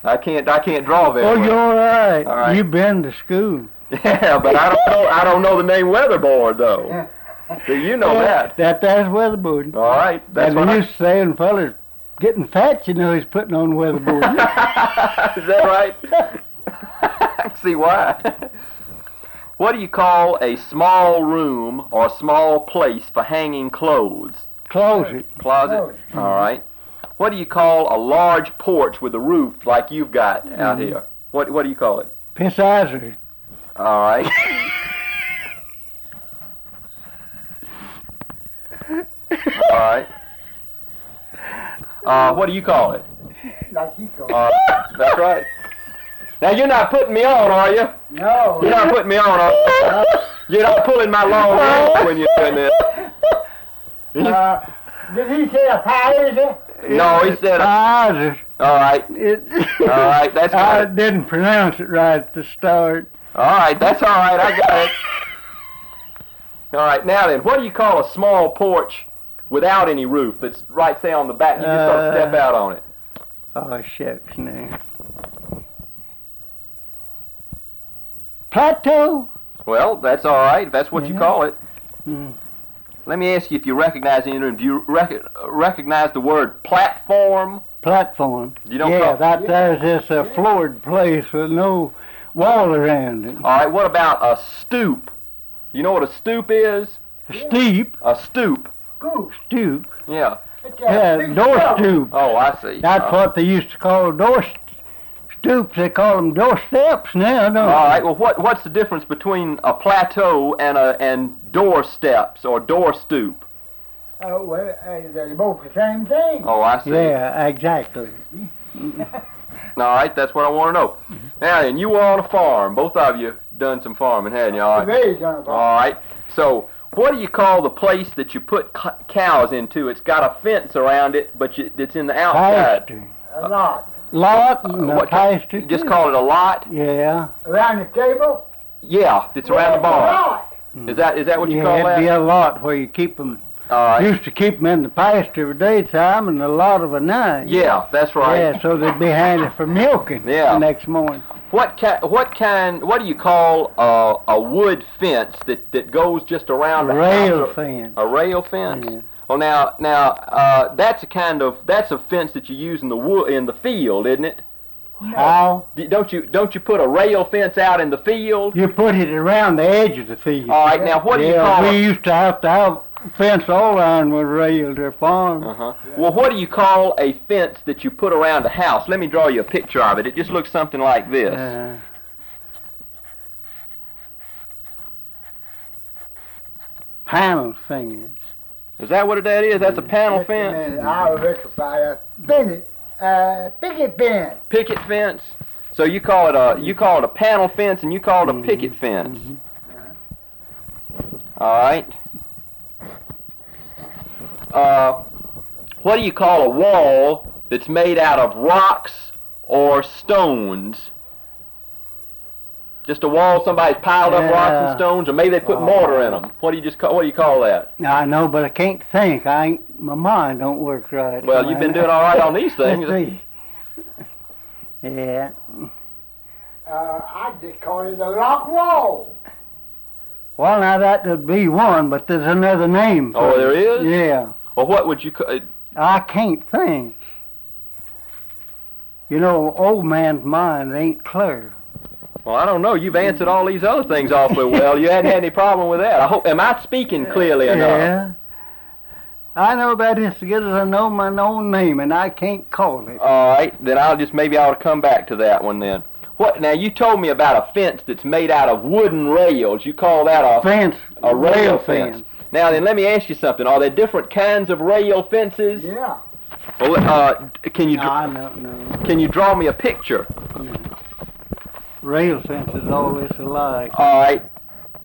I can't draw very Oh, well. you're all right. All right. You've been to school. Yeah, but I don't know the name weatherboard though. Do you know that? That's weatherboard. All right, that's And what they I... used to say when fellas getting fat, you know he's putting on weatherboard. Is that right? I can see why. What do you call a small room or small place for hanging clothes? Closet. Closet? All right. What do you call a large porch with a roof like you've got out here? What do you call it? Pisizer. All right. All right. What do you call it? Like he called That's right. Now you're not putting me on, are you? No. You're not putting me on, are you? You're not pulling my long hair when you're doing this. Did he say a pie? No, he said. Pisizer. All right. All right. That's I good. didn't pronounce it right at the start. All right. That's all right. I got it. All right. Now then, what do you call a small porch without any roof? That's right, say on the back. You just don't step out on it. Oh, shucks, now. Plateau. Well, that's all right. If that's what you call it. Mm. Let me ask you if you recognize any. Do you recognize the word platform? Platform. You don't yeah, call- there's this floored place with no wall around it. All right. What about a stoop? You know what a stoop is? Steep. A stoop. Goose. Stoop. Yeah. Yeah, door stoop. Oh, I see. That's what they used to call door stoops. They call them door steps now, don't All they? right. Well, what's the difference between a plateau and door steps or door stoop? Well, they're both the same thing. Oh, I see. Yeah, exactly. All right. That's what I want to know. Now then, you were on a farm. Both of you done some farming, hadn't you? All right. Raised on a farm. All right. So, what do you call the place that you put cows into? It's got a fence around it, but it's in the outside. Pasture. A lot. Lot and a What pasture. Just too. call it a lot? Yeah. Around the table? Yeah, it's around the A barn. lot. Is that what you Yeah, call it'd that? be a lot where you keep them. All right. Used to keep them in the pasture for daytime and a lot of a night. Yeah, that's right. Yeah, so they'd be handy for milking Yeah. the next morning. What do you call a wood fence that goes just around the Rail house? fence. A rail fence? Yeah. Well, now that's a fence that you use in the field, isn't it? How? Don't you put a rail fence out in the field? You put it around the edge of the field. All right. Now, what do you call we it? used to have fence all around with rails or farm. Uh-huh. Well, what do you call a fence that you put around a house? Let me draw you a picture of it. It just looks something like this. Panel fence. Is that what that is? That's a panel fence? I'll rectify a picket fence. Picket fence. So you call it a panel fence, and you call it a picket fence. All right. What do you call a wall that's made out of rocks or stones? Just a wall somebody's piled up rocks and stones, or maybe they put mortar in them. What do you call that? I know, but I can't think. My mind don't work right. Well, you've been doing all right on these things. Let's see. Yeah. I just call it a rock wall. Well, now that would be one, but there's another name for Oh, it. there is? Yeah. Well, what would you call? I can't think. You know, old man's mind ain't clear. Well, I don't know. You've answered all these other things awfully well. You hadn't had any problem with that. Am I speaking clearly enough? Yeah. I know that as good as I know my own name, and I can't call it. All right, then maybe I ought to come back to that one then. What? Now, you told me about a fence that's made out of wooden rails. You call that a Fence. a rail fence. Now, then, let me ask you something. Are there different kinds of rail fences? Yeah. Well, can you I don't know. can you draw me a picture? Rail fences always alike. All right.